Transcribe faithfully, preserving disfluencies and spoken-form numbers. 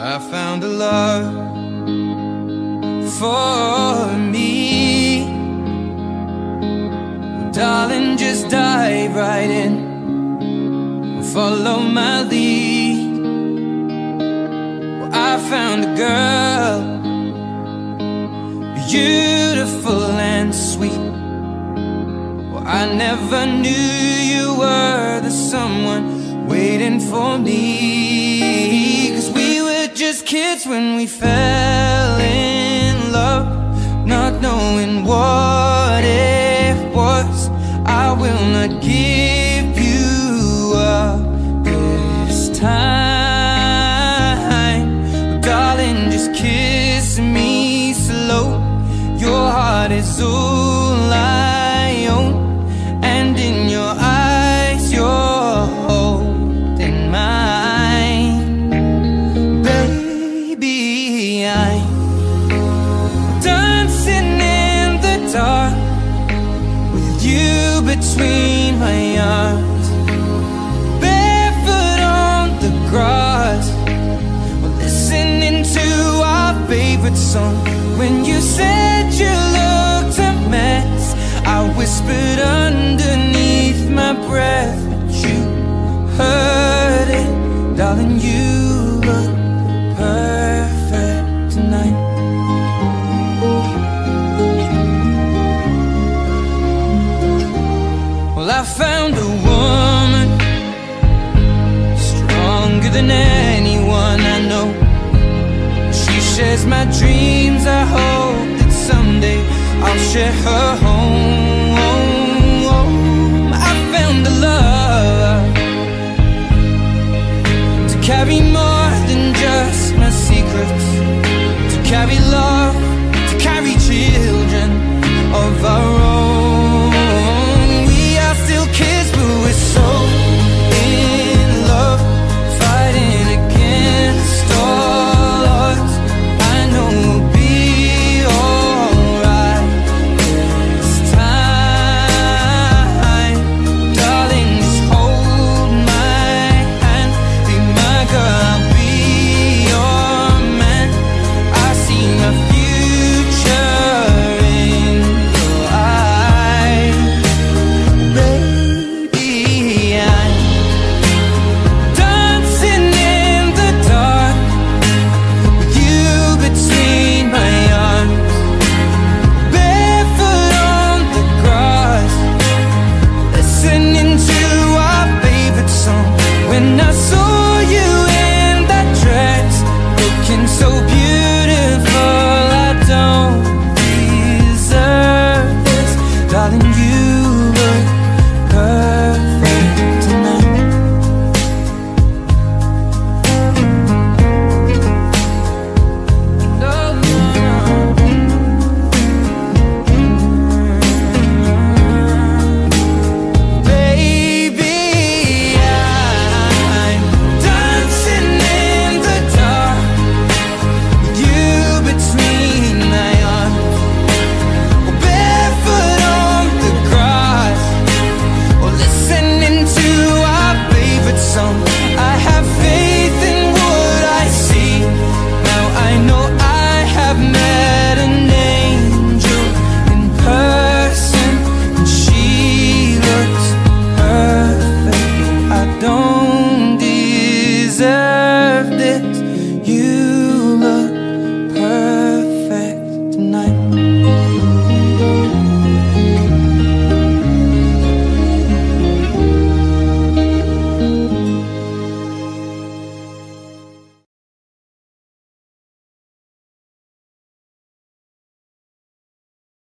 I found a love for me. Well, darling, just dive right in, follow my lead. Well, I found a girl, beautiful and sweet. Well, I never knew you were the someone waiting for me. 'Cause we were just kids when we fell in love, not knowing what it was. I will not give you up this time. But darling, just kiss me slow. Your heart is all I own, and in your eyes you're holding mine. Baby, I'm dancing in the dark with you between my arms, barefoot on the grass. We're listening to our favorite song. When you said you looked a mess, I whispered underneath my breath, but you heard it. Darling, you look perfect tonight. Well, I found a woman stronger than anyone I know. She shares my dreams. I hope that someday I'll share her home. I found a love to carry more than just my secrets, to carry love, to carry children of our own. We are still kids, but we're so in love, fighting against all odds. I know we'll be alright this time. Darling, just hold my hand, be my girl, I'll be your man. I see my future in your eyes. Baby, I'm dancing in the dark with you between my arms, barefoot on the grass, listening to our favorite song. When I saw you in that dress, looking so beautiful, I don't deserve this. Darling, you look